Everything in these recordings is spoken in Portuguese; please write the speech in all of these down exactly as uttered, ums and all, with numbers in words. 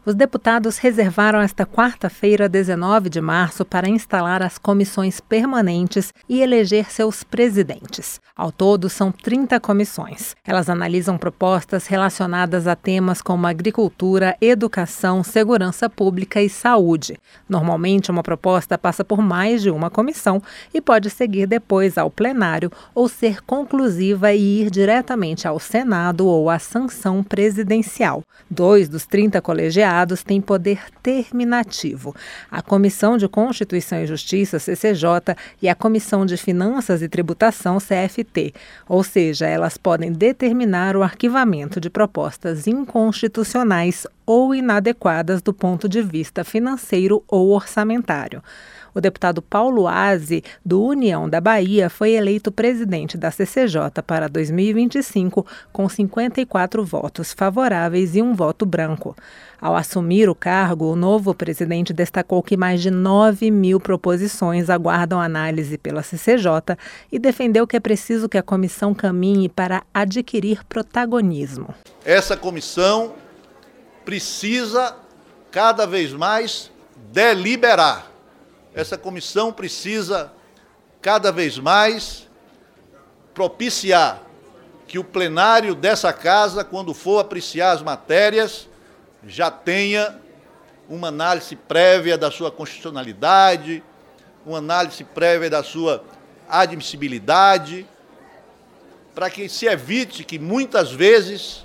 Os deputados reservaram esta quarta-feira, dezenove de março, para instalar as comissões permanentes e eleger seus presidentes. Ao todo, são trinta comissões. Elas analisam propostas relacionadas a temas como agricultura, educação, segurança pública e saúde. Normalmente, uma proposta passa por mais de uma comissão e pode seguir depois ao plenário ou ser conclusiva e ir diretamente ao Senado ou à sanção presidencial. Dois dos trinta colegiados têm poder terminativo. A Comissão de Constituição e Justiça, C C J, e a Comissão de Finanças e Tributação, C F T. Ou seja, elas podem determinar o arquivamento de propostas inconstitucionais ou inadequadas do ponto de vista financeiro ou orçamentário. O deputado Paulo Aze, do União da Bahia, foi eleito presidente da C C J para dois mil e vinte e cinco com cinquenta e quatro votos favoráveis e um voto branco. Ao assumir o cargo, o novo presidente destacou que mais de nove mil proposições aguardam análise pela C C J e defendeu que é preciso que a comissão caminhe para adquirir protagonismo. Essa comissão precisa cada vez mais deliberar. Essa comissão precisa, cada vez mais, propiciar que o plenário dessa casa, quando for apreciar as matérias, já tenha uma análise prévia da sua constitucionalidade, uma análise prévia da sua admissibilidade, para que se evite que, muitas vezes,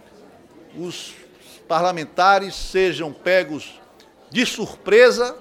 os parlamentares sejam pegos de surpresa,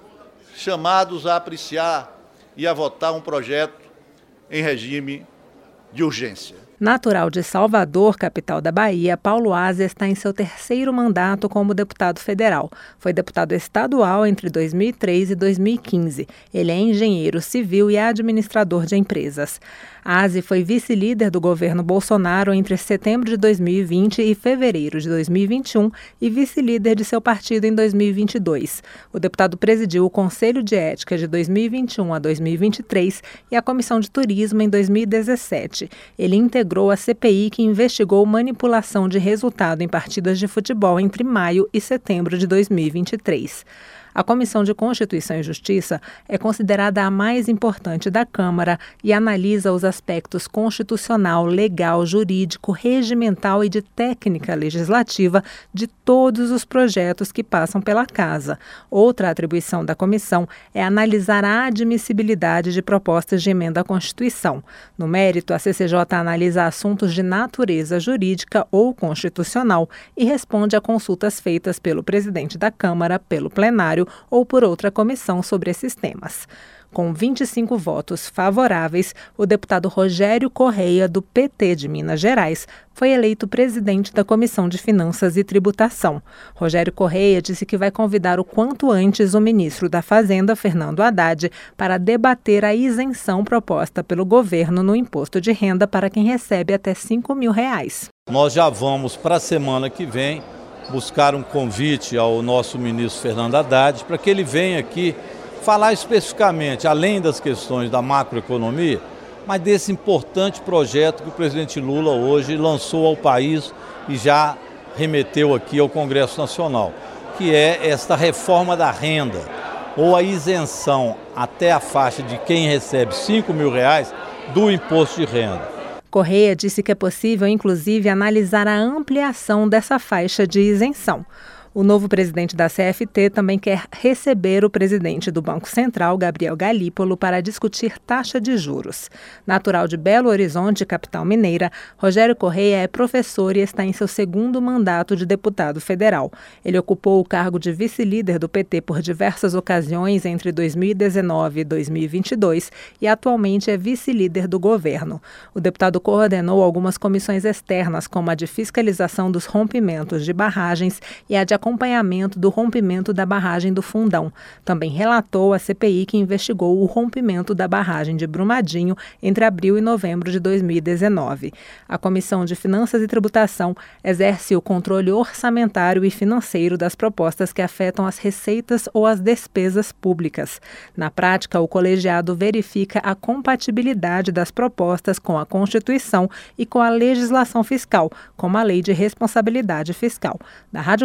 chamados a apreciar e a votar um projeto em regime de urgência. Natural de Salvador, capital da Bahia, Paulo Aze está em seu terceiro mandato como deputado federal. Foi deputado estadual entre dois mil e três e dois mil e quinze. Ele é engenheiro civil e administrador de empresas. Aze foi vice-líder do governo Bolsonaro entre setembro de dois mil e vinte e fevereiro de dois mil e vinte e um e vice-líder de seu partido em dois mil e vinte e dois. O deputado presidiu o Conselho de Ética de dois mil e vinte e um a dois mil e vinte e três e a Comissão de Turismo em dois mil e dezessete. Ele integrou a C P I que investigou manipulação de resultado em partidas de futebol entre maio e setembro de dois mil e vinte e três. A Comissão de Constituição e Justiça é considerada a mais importante da Câmara e analisa os aspectos constitucional, legal, jurídico, regimental e de técnica legislativa de todos os projetos que passam pela Casa. Outra atribuição da comissão é analisar a admissibilidade de propostas de emenda à Constituição. No mérito, a C C J analisa assuntos de natureza jurídica ou constitucional e responde a consultas feitas pelo presidente da Câmara, pelo plenário ou por outra comissão sobre esses temas. Com vinte e cinco votos favoráveis, o deputado Rogério Correia, do P T de Minas Gerais, foi eleito presidente da Comissão de Finanças e Tributação. Rogério Correia disse que vai convidar o quanto antes o ministro da Fazenda, Fernando Haddad, para debater a isenção proposta pelo governo no imposto de renda para quem recebe até cinco mil reais. Nós já vamos, para a semana que vem, buscar um convite ao nosso ministro Fernando Haddad para que ele venha aqui falar especificamente, além das questões da macroeconomia, mas desse importante projeto que o presidente Lula hoje lançou ao país e já remeteu aqui ao Congresso Nacional, que é esta reforma da renda, ou a isenção até a faixa de quem recebe cinco mil reais do imposto de renda. Correia disse que é possível, inclusive, analisar a ampliação dessa faixa de isenção. O novo presidente da C F T também quer receber o presidente do Banco Central, Gabriel Galípolo, para discutir taxa de juros. Natural de Belo Horizonte, capital mineira, Rogério Correia é professor e está em seu segundo mandato de deputado federal. Ele ocupou o cargo de vice-líder do P T por diversas ocasiões entre dois mil e dezenove e dois mil e vinte e dois e atualmente é vice-líder do governo. O deputado coordenou algumas comissões externas, como a de fiscalização dos rompimentos de barragens e a de acompanhamento do rompimento da barragem do Fundão. Também relatou à C P I que investigou o rompimento da barragem de Brumadinho entre abril e novembro de dois mil e dezenove. A Comissão de Finanças e Tributação exerce o controle orçamentário e financeiro das propostas que afetam as receitas ou as despesas públicas. Na prática, o colegiado verifica a compatibilidade das propostas com a Constituição e com a legislação fiscal, como a Lei de Responsabilidade Fiscal. Da Rádio Câmara,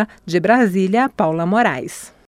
De Brasília, Paula Moraes.